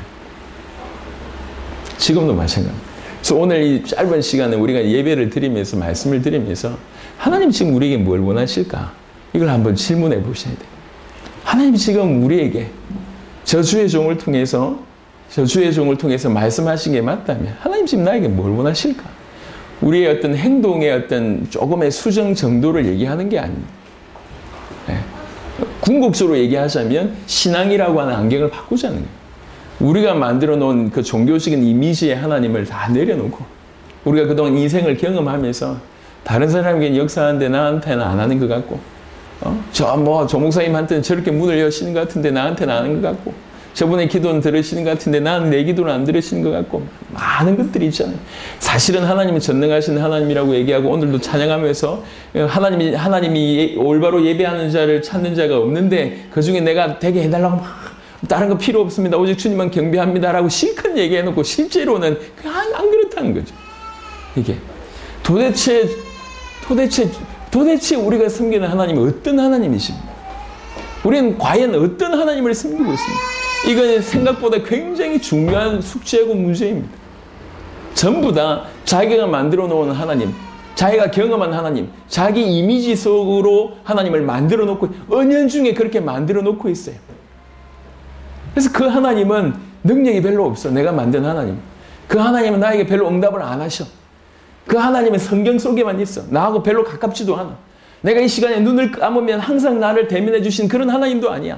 지금도 마찬가지입니다. 그래서 오늘 이 짧은 시간에 우리가 예배를 드리면서 말씀을 드리면서 하나님 지금 우리에게 뭘 원하실까? 이걸 한번 질문해 보셔야 돼요. 하나님 지금 우리에게 저주의 종을 통해서 저주의 종을 통해서 말씀하신 게 맞다면 하나님 지금 나에게 뭘 원하실까? 우리의 어떤 행동의 어떤 조금의 수정 정도를 얘기하는 게 아닙니다. 네. 궁극적으로 얘기하자면 신앙이라고 하는 안경을 바꾸자는 거예요. 우리가 만들어 놓은 그 종교적인 이미지의 하나님을 다 내려놓고 우리가 그동안 인생을 경험하면서 다른 사람에게는 역사하는데 나한테는 안 하는 것 같고 어? 저 뭐 조 목사님한테는 저렇게 문을 여시는 것 같은데 나한테는 안 하는 것 같고 저분의 기도는 들으시는 것 같은데 나는 내 기도는 안 들으시는 것 같고 많은 것들이 있잖아요. 사실은 하나님은 전능하신 하나님이라고 얘기하고 오늘도 찬양하면서 하나님이 하나님이 올바로 예배하는 자를 찾는 자가 없는데 그 중에 내가 되게 해달라고 막 다른 거 필요 없습니다. 오직 주님만 경배합니다라고 실컷 얘기해놓고 실제로는 안, 안 그렇다는 거죠. 이게 도대체 도대체 도대체 우리가 섬기는 하나님은 어떤 하나님이십니까? 우리는 과연 어떤 하나님을 섬기고 있습니까? 이건 생각보다 굉장히 중요한 숙제고 문제입니다. 전부 다 자기가 만들어 놓은 하나님, 자기가 경험한 하나님, 자기 이미지 속으로 하나님을 만들어 놓고 은연중에 그렇게 만들어 놓고 있어요. 그래서 그 하나님은 능력이 별로 없어. 내가 만든 하나님. 그 하나님은 나에게 별로 응답을 안 하셔. 그 하나님은 성경 속에만 있어. 나하고 별로 가깝지도 않아. 내가 이 시간에 눈을 감으면 항상 나를 대면해 주신 그런 하나님도 아니야.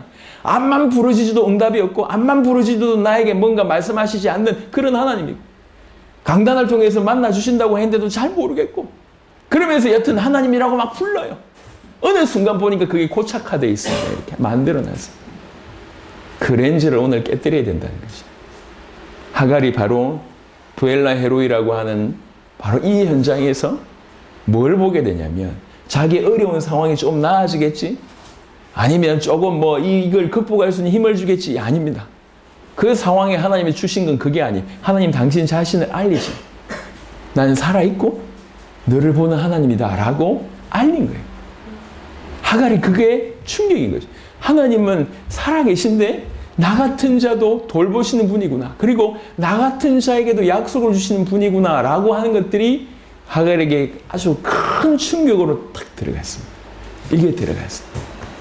암만 부르짖어도 응답이 없고 암만 부르짖어도 나에게 뭔가 말씀하시지 않는 그런 하나님이고 강단을 통해서 만나주신다고 했는데도 잘 모르겠고 그러면서 여튼 하나님이라고 막 불러요. 어느 순간 보니까 그게 고착화되어 있습니다. 이렇게 만들어놨어요. 그 렌즈를 오늘 깨뜨려야 된다는 거죠. 하갈이 바로 부엘라 헤로이라고 하는 바로 이 현장에서 뭘 보게 되냐면 자기 어려운 상황이 좀 나아지겠지? 아니면 조금 뭐 이걸 극복할 수 있는 힘을 주겠지? 아닙니다. 그 상황에 하나님이 주신 건 그게 아니에요. 하나님 당신 자신을 알리지. 나는 살아있고 너를 보는 하나님이다 라고 알린 거예요. 하갈이 그게 충격인 거죠. 하나님은 살아계신데 나 같은 자도 돌보시는 분이구나. 그리고 나 같은 자에게도 약속을 주시는 분이구나 라고 하는 것들이 하갈에게 아주 큰 충격으로 탁 들어갔습니다. 이게 들어갔습니다.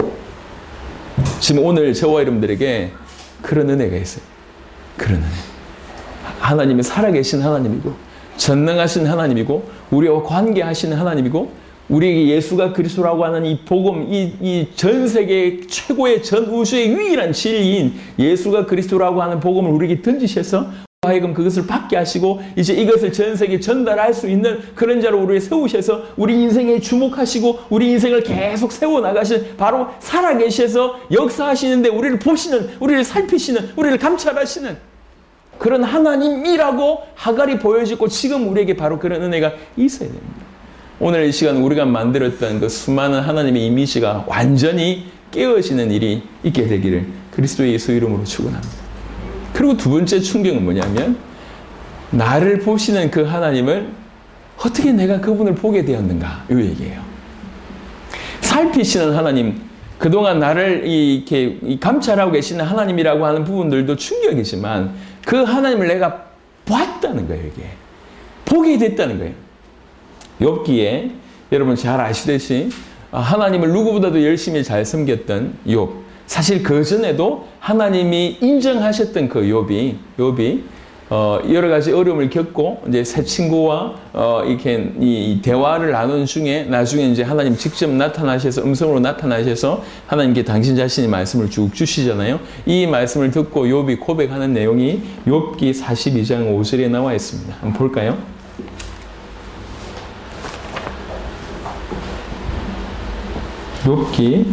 지금 오늘 저와 여러분들에게 그런 은혜가 있어요. 그런 은혜. 하나님이 살아계신 하나님이고 전능하신 하나님이고 우리와 관계하시는 하나님이고 우리에게 예수가 그리스도라고 하는 이 복음, 이, 이 전 세계 최고의 전 우주의 유일한 진리인 예수가 그리스도라고 하는 복음을 우리에게 던지셔서 하여금 그것을 받게 하시고 이제 이것을 전 세계에 전달할 수 있는 그런 자로 우리를 세우셔서 우리 인생에 주목하시고 우리 인생을 계속 세워나가신 바로 살아계셔서 역사하시는데 우리를 보시는, 우리를 살피시는, 우리를 감찰하시는 그런 하나님이라고 하갈이 보여지고 지금 우리에게 바로 그런 은혜가 있어야 됩니다. 오늘 이 시간 우리가 만들었던 그 수많은 하나님의 이미지가 완전히 깨어지는 일이 있게 되기를 그리스도 예수 이름으로 축원합니다. 그리고 두 번째 충격은 뭐냐면 나를 보시는 그 하나님을 어떻게 내가 그분을 보게 되었는가 이 얘기예요. 살피시는 하나님, 그동안 나를 이렇게 감찰하고 계시는 하나님이라고 하는 부분들도 충격이지만 그 하나님을 내가 봤다는 거예요. 이게 보게 됐다는 거예요. 욥기에 여러분 잘 아시듯이 하나님을 누구보다도 열심히 잘 섬겼던 욥. 사실 그 전에도 하나님이 인정하셨던 그 욥이 욥이 어, 여러 가지 어려움을 겪고 이제 새 친구와 어, 이렇게 이 대화를 나눈 중에 나중에 이제 하나님 직접 나타나셔서 음성으로 나타나셔서 하나님께 당신 자신이 말씀을 쭉 주시잖아요. 이 말씀을 듣고 욥이 고백하는 내용이 욥기 사십이 장 오 절에 나와 있습니다. 한번 볼까요? 욥기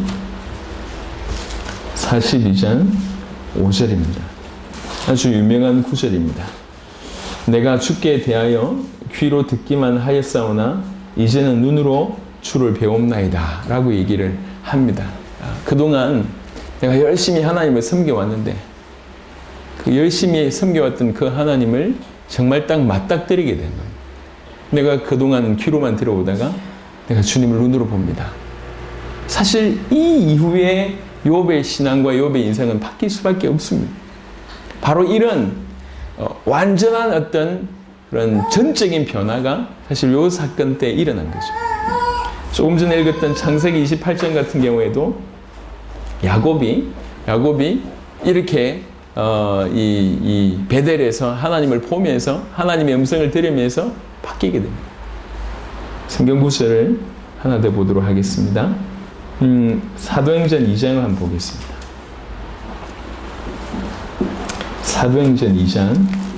사십이 장 오 절입니다. 아주 유명한 구절입니다. 내가 주께 대하여 귀로 듣기만 하였사오나 이제는 눈으로 주를 배움나이다 라고 얘기를 합니다. 그동안 내가 열심히 하나님을 섬겨왔는데 그 열심히 섬겨왔던 그 하나님을 정말 딱 맞닥뜨리게 된 거예요. 내가 그동안 귀로만 들어오다가 내가 주님을 눈으로 봅니다. 사실 이 이후에 욥의 신앙과 욥의 인생은 바뀔 수밖에 없습니다. 바로 이런 어, 완전한 어떤 그런 전적인 변화가 사실 요 사건 때 일어난 거죠. 조금 전에 읽었던 창세기 이십팔 장 같은 경우에도 야곱이 야곱이 이렇게 어, 이, 이 베델에서 하나님을 보면서 하나님의 음성을 들으면서 바뀌게 됩니다. 성경 구절을 하나 더 보도록 하겠습니다. 음, 사도행전 이 장을 한번 보겠습니다. 사도행전 이 장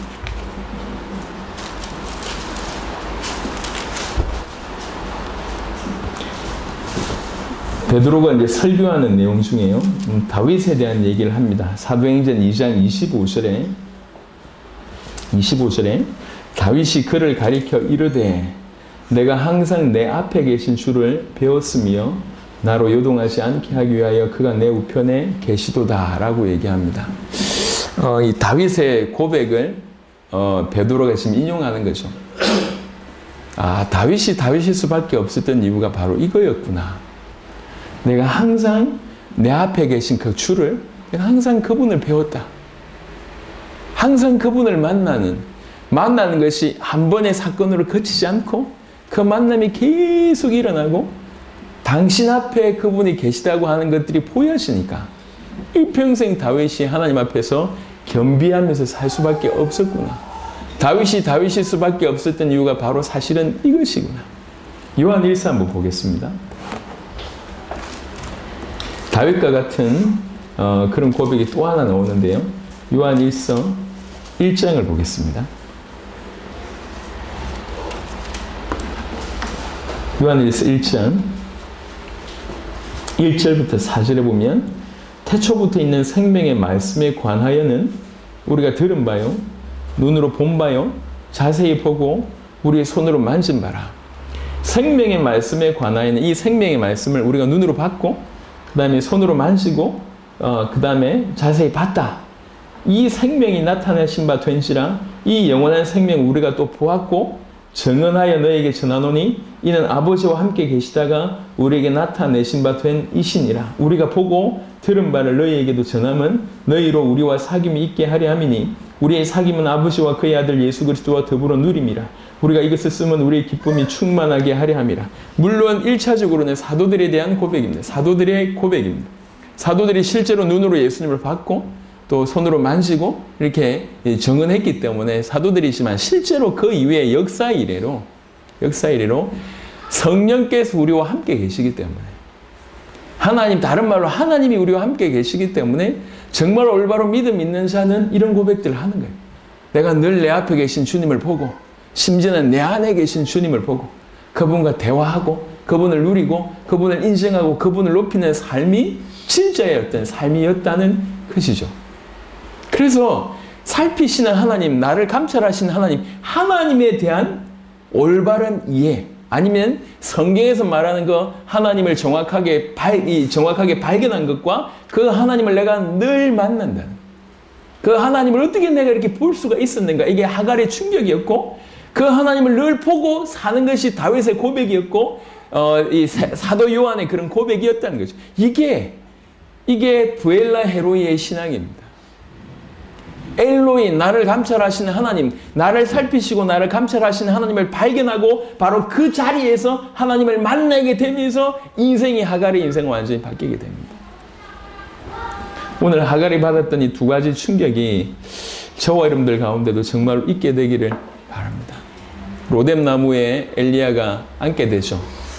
베드로가 이제 설교하는 내용 중에요. 음, 다윗에 대한 얘기를 합니다. 사도행전 이 장 이십오 절에 이십오 절에 다윗이 그를 가리켜 이르되 내가 항상 내 앞에 계신 주를 배웠으며 나로 요동하지 않게 하기 위하여 그가 내 우편에 계시도다 라고 얘기합니다. 어, 이 다윗의 고백을 어, 베드로가 지금 인용하는 거죠. 아, 다윗이 다윗일 수밖에 없었던 이유가 바로 이거였구나. 내가 항상 내 앞에 계신 그 주를 내가 항상 그분을 배웠다. 항상 그분을 만나는 만나는 것이 한 번의 사건으로 그치지 않고 그 만남이 계속 일어나고 당신 앞에 그분이 계시다고 하는 것들이 보여지니까 일평생 다윗이 하나님 앞에서 겸비하면서 살 수밖에 없었구나. 다윗이 다윗일 수밖에 없었던 이유가 바로 사실은 이것이구나. 요한 일 서 한번 보겠습니다. 다윗과 같은 어, 그런 고백이 또 하나 나오는데요. 요한 일서 일 장을 보겠습니다. 요한 일서 일 장 일 절부터 사 절에 보면 태초부터 있는 생명의 말씀에 관하여는 우리가 들은 바요, 눈으로 본 바요, 자세히 보고 우리의 손으로 만진 바라. 생명의 말씀에 관하여는 이 생명의 말씀을 우리가 눈으로 봤고 그 다음에 손으로 만지고 어, 그 다음에 자세히 봤다. 이 생명이 나타내신 바 된지라. 이 영원한 생명 우리가 또 보았고 증언하여 너에게 전하노니 이는 아버지와 함께 계시다가 우리에게 나타내신 바 된 이시니라. 우리가 보고 들은 바를 너희에게도 전함은 너희로 우리와 사귐이 있게 하려 함이니 우리의 사귐은 아버지와 그의 아들 예수 그리스도와 더불어 누림이라. 우리가 이것을 쓰면 우리의 기쁨이 충만하게 하려 함이라. 물론 일 차적으로는 사도들에 대한 고백입니다. 사도들의 고백입니다. 사도들이 실제로 눈으로 예수님을 봤고 또 손으로 만지고 이렇게 증언했기 때문에 사도들이지만 실제로 그 이후에 역사 이래로 역사 이래로 성령께서 우리와 함께 계시기 때문에 하나님, 다른 말로 하나님이 우리와 함께 계시기 때문에 정말 올바로 믿음 있는 자는 이런 고백들을 하는 거예요. 내가 늘 내 앞에 계신 주님을 보고 심지어는 내 안에 계신 주님을 보고 그분과 대화하고 그분을 누리고 그분을 인정하고 그분을 높이는 삶이 진짜의 어떤 삶이었다는 것이죠. 그래서 살피시는 하나님, 나를 감찰하시는 하나님, 하나님에 대한 올바른 이해, 아니면 성경에서 말하는 그 하나님을 정확하게 발, 이 정확하게 발견한 것과 그 하나님을 내가 늘 만난다는, 그 하나님을 어떻게 내가 이렇게 볼 수가 있었는가, 이게 하갈의 충격이었고, 그 하나님을 늘 보고 사는 것이 다윗의 고백이었고, 어, 이 사도 요한의 그런 고백이었다는 거죠. 이게 이게 부엘라 헤로이의 신앙입니다. 엘로이, 나를 감찰하시는 하나님, 나를 살피시고 나를 감찰하시는 하나님을 발견하고 바로 그 자리에서 하나님을 만나게 되면서 인생이, 하갈의 인생은 완전히 바뀌게 됩니다. 오늘 하갈이 받았던 이 두 가지 충격이 저와 여러분들 가운데도 정말로 있게 되기를 바랍니다. 로뎀나무에 엘리야가 앉게 되죠.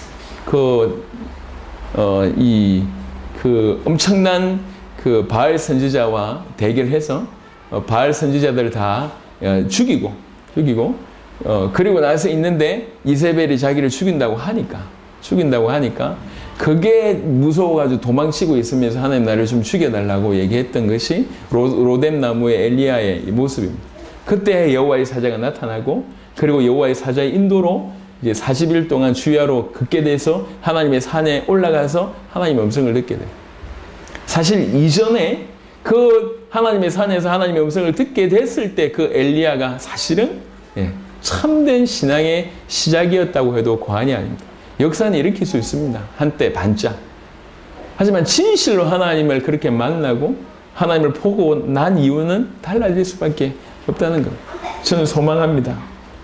그, 어, 이, 그 엄청난 그 바알 선지자와 대결해서 바알 선지자들을 다 죽이고, 죽이고, 어, 그리고 나서 있는데 이세벨이 자기를 죽인다고 하니까, 죽인다고 하니까, 그게 무서워가지고 도망치고 있으면서 하나님 나를 좀 죽여달라고 얘기했던 것이 로, 로뎀나무의 엘리야의 모습입니다. 그때 여호와의 사자가 나타나고, 그리고 여호와의 사자의 인도로 이제 사십 일 동안 주야로 걷게 돼서 하나님의 산에 올라가서 하나님의 음성을 듣게 돼요. 사실 이전에 그 하나님의 산에서 하나님의 음성을 듣게 됐을 때 그 엘리야가 사실은 예, 참된 신앙의 시작이었다고 해도 과언이 아닙니다. 역사는 일으킬 수 있습니다. 한때 반짝. 하지만 진실로 하나님을 그렇게 만나고 하나님을 보고 난 이유는 달라질 수밖에 없다는 겁니다. 저는 소망합니다.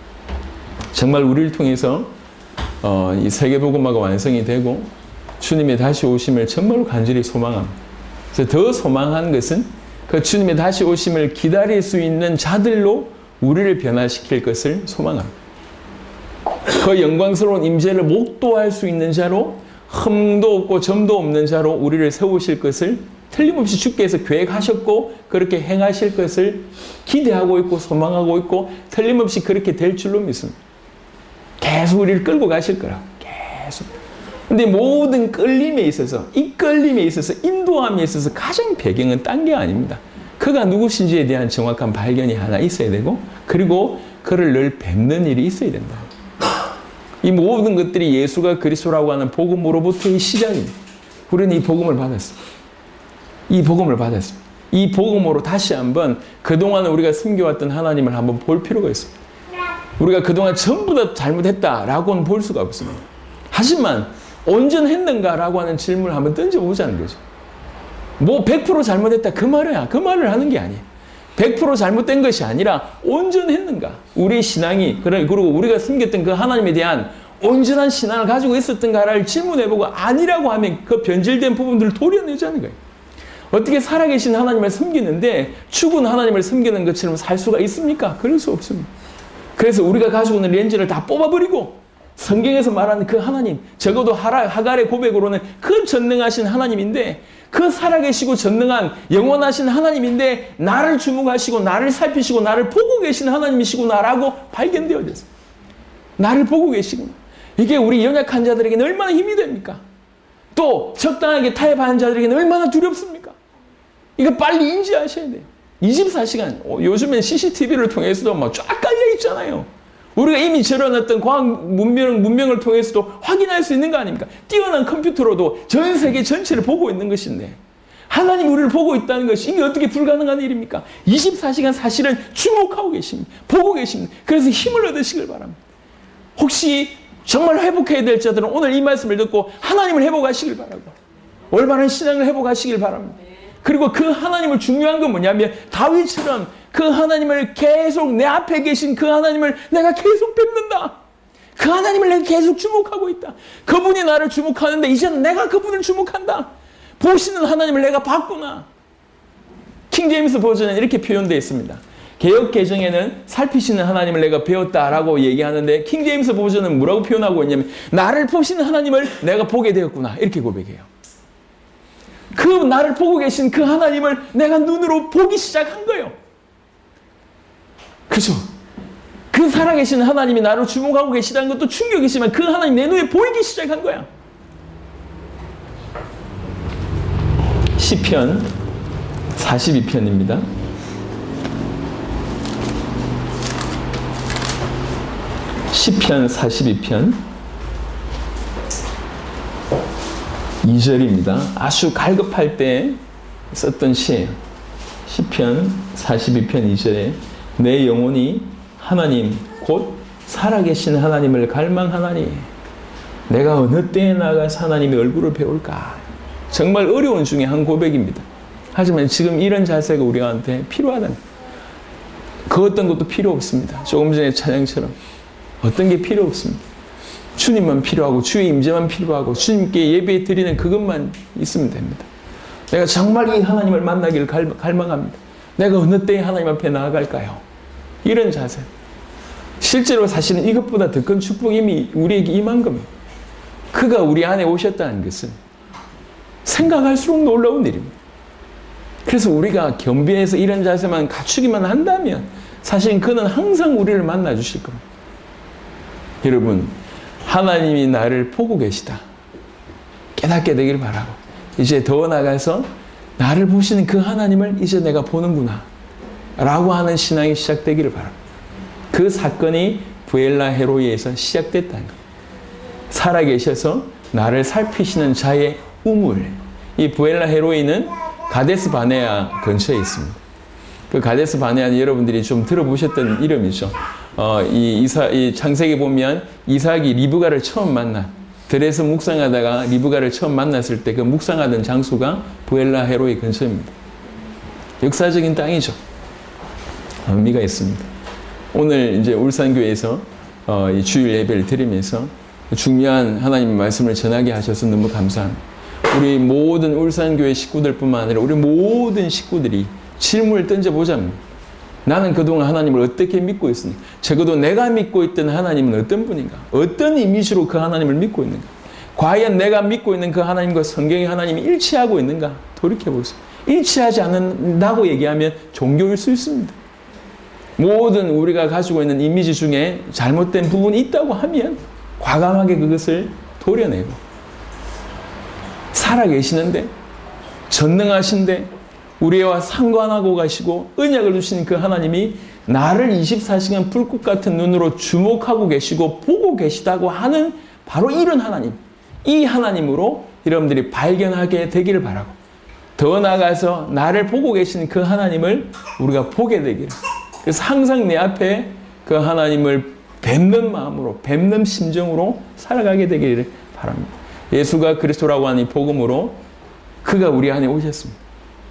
정말 우리를 통해서 어, 이 세계복음화가 완성이 되고 주님의 다시 오심을 정말로 간절히 소망합니다. 그래서 더 소망한 것은 그 주님의 다시 오심을 기다릴 수 있는 자들로 우리를 변화시킬 것을 소망합니다. 그 영광스러운 임재를 목도할 수 있는 자로, 흠도 없고 점도 없는 자로 우리를 세우실 것을 틀림없이 주께서 계획하셨고 그렇게 행하실 것을 기대하고 있고 소망하고 있고 틀림없이 그렇게 될 줄로 믿습니다. 계속 우리를 끌고 가실 거라고. 계속. 근데 모든 끌림에 있어서, 이 끌림에 있어서, 인도함에 있어서 가장 배경은 딴 게 아닙니다. 그가 누구신지에 대한 정확한 발견이 하나 있어야 되고, 그리고 그를 늘 뵙는 일이 있어야 된다. 이 모든 것들이 예수가 그리스도라고 하는 복음으로부터의 시작입니다. 우리는 이 복음을 받았습니다. 이 복음을 받았습니다. 이 복음으로 다시 한번 그동안 우리가 숨겨왔던 하나님을 한번 볼 필요가 있습니다. 우리가 그동안 전부 다 잘못했다라고는 볼 수가 없습니다. 하지만 온전했는가라고 하는 질문을 한번 던져보자는 거죠. 뭐 백 퍼센트 잘못했다 그 말이야. 그 말을 하는 게 아니에요. 백 퍼센트 잘못된 것이 아니라 온전했는가. 우리의 신앙이, 그리고 우리가 숨겼던 그 하나님에 대한 온전한 신앙을 가지고 있었던가를 질문해보고 아니라고 하면 그 변질된 부분들을 도려내자는 거예요. 어떻게 살아계신 하나님을 섬기는데 죽은 하나님을 섬기는 것처럼 살 수가 있습니까? 그럴 수 없습니다. 그래서 우리가 가지고 있는 렌즈를 다 뽑아버리고 성경에서 말하는 그 하나님, 적어도 하갈의 고백으로는 그 전능하신 하나님인데, 그 살아계시고 전능한 영원하신 하나님인데 나를 주목하시고 나를 살피시고 나를 보고 계신 하나님이시구나라고 발견되어졌어요. 나를 보고 계시구나. 이게 우리 연약한 자들에게는 얼마나 힘이 됩니까? 또 적당하게 타협하는 자들에게는 얼마나 두렵습니까? 이거 빨리 인지하셔야 돼요. 이십사 시간, 요즘엔 씨씨티비를 통해서도 막 쫙 깔려 있잖아요. 우리가 이미 저런 과학 문명, 문명을 통해서도 확인할 수 있는 거 아닙니까? 뛰어난 컴퓨터로도 전 세계 전체를 보고 있는 것인데, 하나님 우리를 보고 있다는 것이 이게 어떻게 불가능한 일입니까? 이십사 시간 사실은 주목하고 계십니다. 보고 계십니다. 그래서 힘을 얻으시길 바랍니다. 혹시 정말 회복해야 될 자들은 오늘 이 말씀을 듣고 하나님을 회복하시길 바라고, 올바른 신앙을 회복하시길 바랍니다. 그리고 그 하나님을, 중요한 건 뭐냐면 다윗처럼 그 하나님을 계속, 내 앞에 계신 그 하나님을 내가 계속 뵙는다. 그 하나님을 내가 계속 주목하고 있다. 그분이 나를 주목하는데 이제는 내가 그분을 주목한다. 보시는 하나님을 내가 봤구나. 킹제임스 버전에 이렇게 표현되어 있습니다. 개역 개정에는 살피시는 하나님을 내가 배웠다라고 얘기하는데, 킹제임스 버전은 뭐라고 표현하고 있냐면 나를 보시는 하나님을 내가 보게 되었구나, 이렇게 고백해요. 그 나를 보고 계신 그 하나님을 내가 눈으로 보기 시작한 거예요. 그죠? 그 살아계신 하나님이 나를 주목하고 계시다는 것도 충격이지만 그 하나님 내 눈에 보이기 시작한 거야. 시편 사십이 편입니다. 시편 사십이 편 이 절입니다. 아주 갈급할 때 썼던 시예요. 시편 사십이 편 이 절에 내 영혼이 하나님 곧 살아계신 하나님을 갈망하나니 내가 어느 때에 나가서 하나님의 얼굴을 배울까. 정말 어려운 중에 한 고백입니다. 하지만 지금 이런 자세가 우리한테 필요하다. 그 어떤 것도 필요 없습니다. 조금 전에 찬양처럼 어떤 게 필요 없습니다. 주님만 필요하고 주의 임재만 필요하고 주님께 예배 드리는 그것만 있으면 됩니다. 내가 정말 이 하나님을 만나기를 갈망합니다. 내가 어느 때에 하나님 앞에 나아갈까요? 이런 자세. 실제로 사실은 이것보다 더 큰 축복이 이미 우리에게 임한 겁니다. 그가 우리 안에 오셨다는 것은 생각할수록 놀라운 일입니다. 그래서 우리가 겸비해서 이런 자세만 갖추기만 한다면 사실 그는 항상 우리를 만나 주실 겁니다. 여러분, 하나님이 나를 보고 계시다. 깨닫게 되기를 바라고, 이제 더 나가서 나를 보시는 그 하나님을 이제 내가 보는구나 라고 하는 신앙이 시작되기를 바랍니다. 그 사건이 부엘라 헤로이에서 시작됐다는 거예요. 살아계셔서 나를 살피시는 자의 우물. 이 부엘라 헤로이는 가데스 바네아 근처에 있습니다. 그 가데스 바네아는 여러분들이 좀 들어보셨던 이름이죠. 어, 이, 이사, 이 창세기 보면 이삭이 리브가를 처음 만나, 들에서 묵상하다가 리브가를 처음 만났을 때 그 묵상하던 장소가 부엘라 헤로이 근처입니다. 역사적인 땅이죠. 의미가 있습니다. 오늘 이제 울산교회에서 어, 이 주일 예배를 드리면서 중요한 하나님의 말씀을 전하게 하셔서 너무 감사합니다. 우리 모든 울산교회 식구들뿐만 아니라 우리 모든 식구들이 질문을 던져보자면, 나는 그동안 하나님을 어떻게 믿고 있습니까? 적어도 내가 믿고 있던 하나님은 어떤 분인가? 어떤 이미지로 그 하나님을 믿고 있는가? 과연 내가 믿고 있는 그 하나님과 성경의 하나님이 일치하고 있는가? 돌이켜보세요. 일치하지 않는다고 얘기하면 종교일 수 있습니다. 모든 우리가 가지고 있는 이미지 중에 잘못된 부분이 있다고 하면 과감하게 그것을 도려내고, 살아계시는데 전능하신데 우리와 상관하고 가시고 언약을 주시는 그 하나님이 나를 이십사 시간 불꽃 같은 눈으로 주목하고 계시고 보고 계시다고 하는 바로 이런 하나님, 이 하나님으로 여러분들이 발견하게 되기를 바라고, 더 나아가서 나를 보고 계신 그 하나님을 우리가 보게 되기를, 그래서 항상 내 앞에 그 하나님을 뵙는 마음으로, 뵙는 심정으로 살아가게 되기를 바랍니다. 예수가 그리스도라고 하는 이 복음으로 그가 우리 안에 오셨습니다.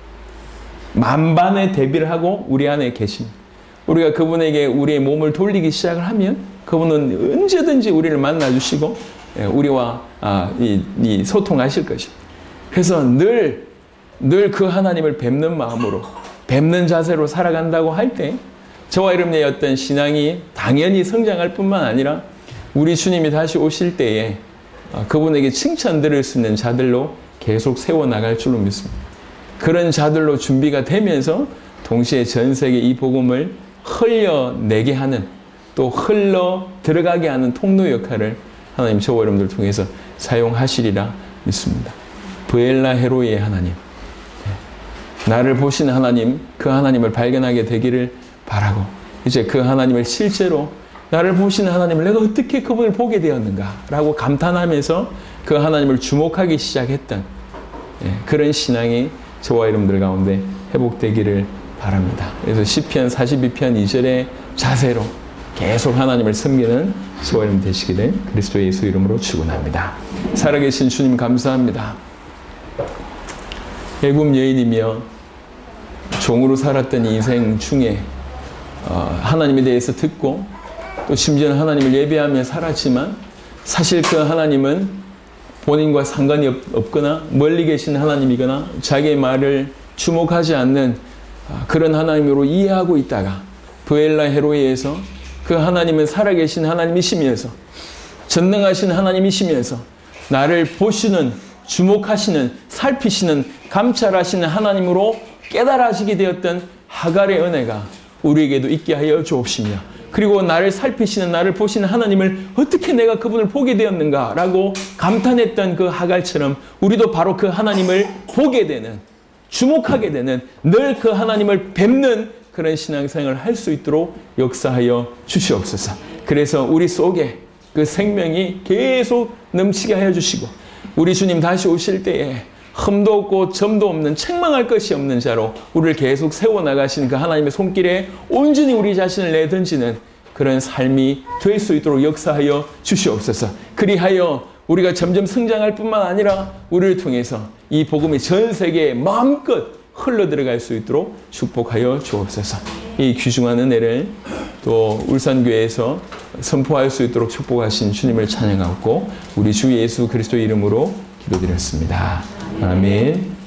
만반의 대비를 하고 우리 안에 계십니다. 우리가 그분에게 우리의 몸을 돌리기 시작을 하면 그분은 언제든지 우리를 만나주시고 우리와 아, 이, 이 소통하실 것입니다. 그래서 늘, 늘 그 하나님을 뵙는 마음으로, 뵙는 자세로 살아간다고 할 때 저와 여러분의 어떤 신앙이 당연히 성장할 뿐만 아니라 우리 주님이 다시 오실 때에 그분에게 칭찬 들을 수 있는 자들로 계속 세워나갈 줄로 믿습니다. 그런 자들로 준비가 되면서 동시에 전 세계 이 복음을 흘려내게 하는, 또 흘러 들어가게 하는 통로 역할을 하나님 저와 여러분들 통해서 사용하시리라 믿습니다. 브엘라 헤로이의 하나님, 나를 보시는 하나님, 그 하나님을 발견하게 되기를 바라고, 이제 그 하나님을 실제로 나를 보시는 하나님을 내가 어떻게 그분을 보게 되었는가 라고 감탄하면서 그 하나님을 주목하기 시작했던 그런 신앙이 저와 여러분들 가운데 회복되기를 바랍니다. 그래서 시편 사십이 편 이 절의 자세로 계속 하나님을 섬기는 저와 여러분 되시기를 그리스도 예수 이름으로 축원합니다. 살아계신 주님 감사합니다. 애굽 여인이며 종으로 살았던 인생 중에 하나님에 대해서 듣고 또 심지어는 하나님을 예배하며 살았지만 사실 그 하나님은 본인과 상관이 없거나 멀리 계신 하나님이거나 자기의 말을 주목하지 않는 그런 하나님으로 이해하고 있다가 브엘라 헤로이에서 그 하나님은 살아계신 하나님이시면서 전능하신 하나님이시면서 나를 보시는, 주목하시는, 살피시는, 감찰하시는 하나님으로 깨달아지게 되었던 하갈의 은혜가 우리에게도 있게 하여 주옵시며, 그리고 나를 살피시는, 나를 보시는 하나님을 어떻게 내가 그분을 보게 되었는가 라고 감탄했던 그 하갈처럼 우리도 바로 그 하나님을 보게 되는, 주목하게 되는, 늘 그 하나님을 뵙는 그런 신앙생활을 할 수 있도록 역사하여 주시옵소서. 그래서 우리 속에 그 생명이 계속 넘치게 하여 주시고, 우리 주님 다시 오실 때에 흠도 없고 점도 없는, 책망할 것이 없는 자로 우리를 계속 세워나가시는 그 하나님의 손길에 온전히 우리 자신을 내던지는 그런 삶이 될 수 있도록 역사하여 주시옵소서. 그리하여 우리가 점점 성장할 뿐만 아니라 우리를 통해서 이 복음이 전 세계에 마음껏 흘러들어갈 수 있도록 축복하여 주옵소서. 이 귀중한 은혜를 또 울산교회에서 선포할 수 있도록 축복하신 주님을 찬양하고 우리 주 예수 그리스도 이름으로 기도드렸습니다. 아멘.